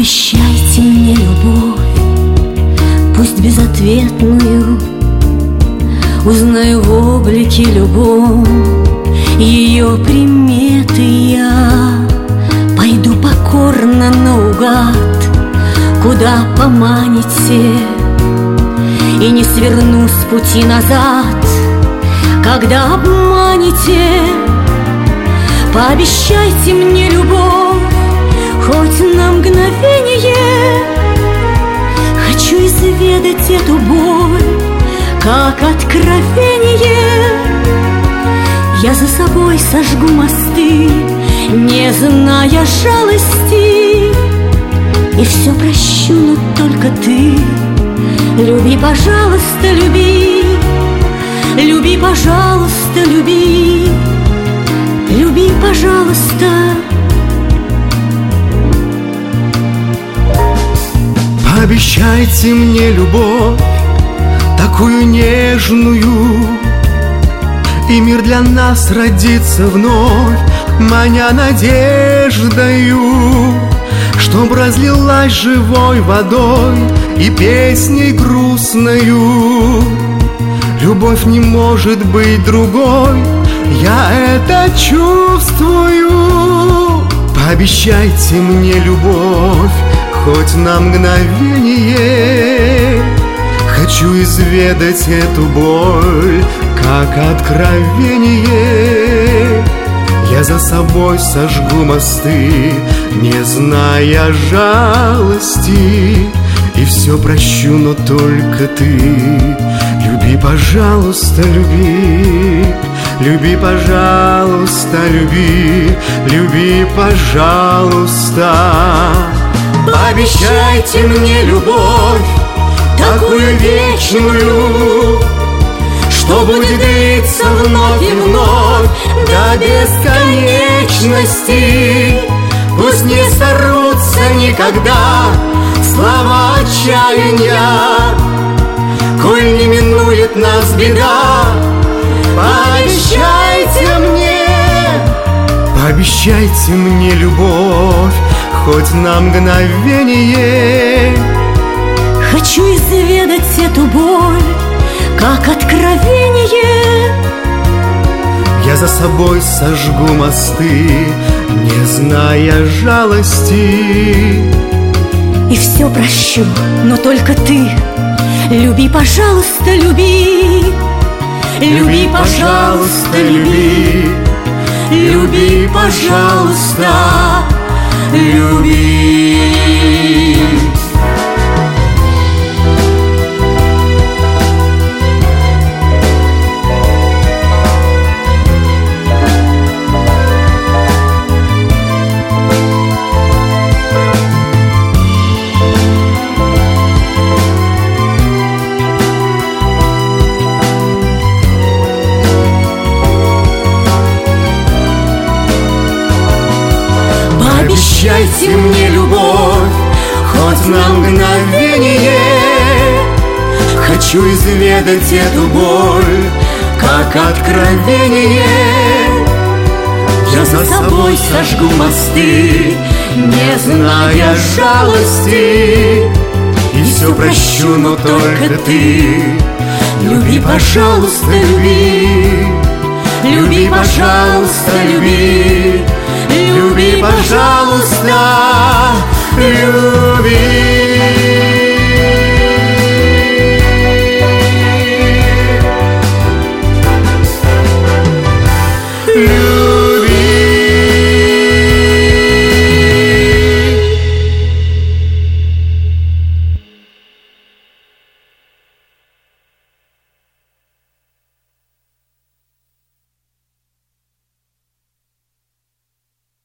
Пообещайте мне любовь, пусть безответную. Узнаю в облике любом ее приметы. Я пойду покорно наугад, куда поманите, и не сверну с пути назад, когда обманете. Пообещайте мне любовь, хоть на мгновение. Хочу изведать эту боль, как откровение. Я за собой сожгу мосты, не зная жалости, и все прощу, но только ты. Люби, пожалуйста, люби. Люби, пожалуйста, люби. Люби, пожалуйста. Пообещайте мне любовь, такую нежную, и мир для нас родится вновь, маня надеждою, чтоб разлилась живой водой и песней грустною. Любовь не может быть другой, я это чувствую. Пообещайте мне любовь, хоть на мгновение. Хочу изведать эту боль, как откровение. Я за собой сожгу мосты, не зная жалости, и все прощу, но только ты. Люби, пожалуйста, люби. Люби, пожалуйста, люби. Люби, пожалуйста. Пообещайте мне любовь, такую вечную, что будет длиться вновь и вновь до бесконечности. Пусть не сорвутся никогда слова отчаяния, коль не минует нас беда. Пообещайте мне любовь, хоть на мгновение. Хочу изведать эту боль, как откровение. Я за собой сожгу мосты, не зная жалости, и все прощу, но только ты. Люби, пожалуйста, люби. Люби, пожалуйста, люби. Люби, пожалуйста, люби. Пообещайте мне любовь, хоть на мгновение. Хочу изведать эту боль, как откровение. Я за собой сожгу мосты, не зная жалости, и все прощу, но только ты. Люби, пожалуйста, люби. Люби, пожалуйста, люби. Люби, пожалуйста, люби.